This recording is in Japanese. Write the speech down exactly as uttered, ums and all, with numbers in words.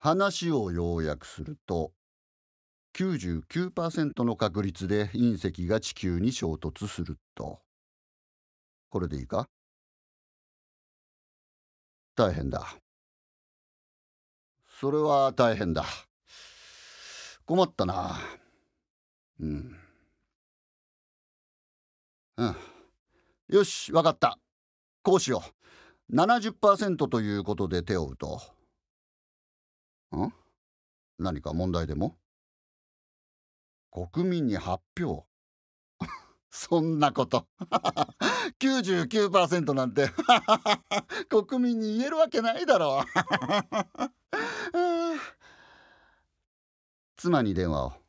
話を要約すると、きゅうじゅうきゅうパーセントの確率で隕石が地球に衝突すると。これでいいか？大変だ。それは大変だ。困ったな。うん。うん。よし、わかった。こうしよう。ななじゅっパーセントということで手を打とう。ん？何か問題でも？国民に発表。そんなこと。きゅうじゅうきゅうパーセントなんて国民に言えるわけないだろう。妻に電話を。